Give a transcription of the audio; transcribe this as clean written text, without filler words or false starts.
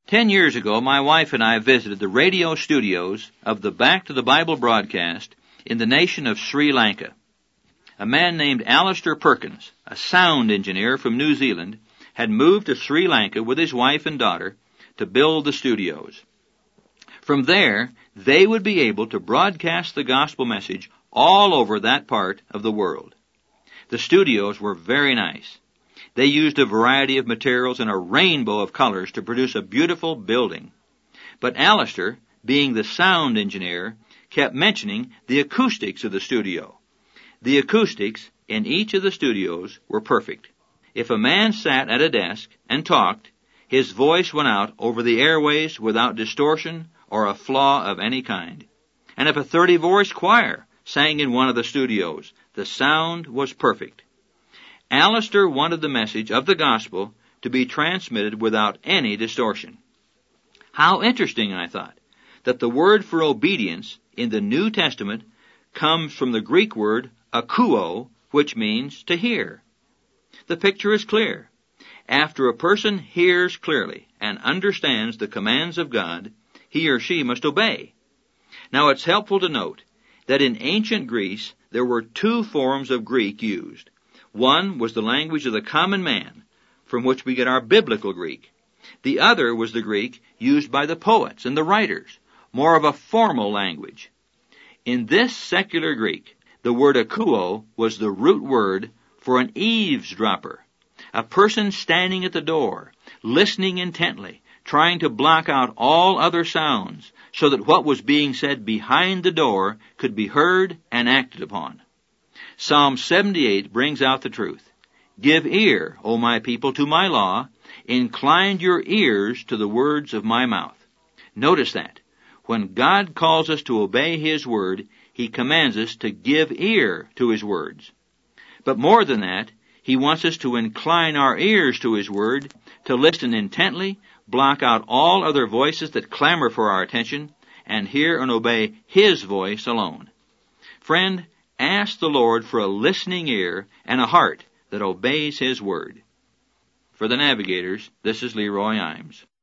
10 years ago, my wife and I visited the radio studios of the Back to the Bible broadcast in the nation of Sri Lanka. A man named Alistair Perkins, a sound engineer from New Zealand, had moved to Sri Lanka with his wife and daughter to build the studios. From there, they would be able to broadcast the gospel message all over that part of the world. The studios were very nice. They used a variety of materials and a rainbow of colors to produce a beautiful building. But Alistair, being the sound engineer, kept mentioning the acoustics of the studio. The acoustics in each of the studios were perfect. If a man sat at a desk and talked, his voice went out over the airways without distortion or a flaw of any kind. And if a 30-voice choir sang in one of the studios, the sound was perfect. Alistair wanted the message of the gospel to be transmitted without any distortion. How interesting, I thought, that the word for obedience in the New Testament comes from the Greek word akouo, which means to hear. The picture is clear. After a person hears clearly and understands the commands of God, he or she must obey. Now it's helpful to note that in ancient Greece there were two forms of Greek used. One was the language of the common man, from which we get our biblical Greek. The other was the Greek used by the poets and the writers, more of a formal language. In this secular Greek, the word akouo was the root word for an eavesdropper, a person standing at the door, listening intently, trying to block out all other sounds, so that what was being said behind the door could be heard and acted upon. Psalm 78 brings out the truth. Give ear, O my people, to my law. Incline your ears to the words of my mouth. Notice that. When God calls us to obey His word, He commands us to give ear to His words. But more than that, He wants us to incline our ears to His word, to listen intently, block out all other voices that clamor for our attention, and hear and obey His voice alone. Friend, ask the Lord for a listening ear and a heart that obeys His word. For the Navigators, this is Leroy Imes.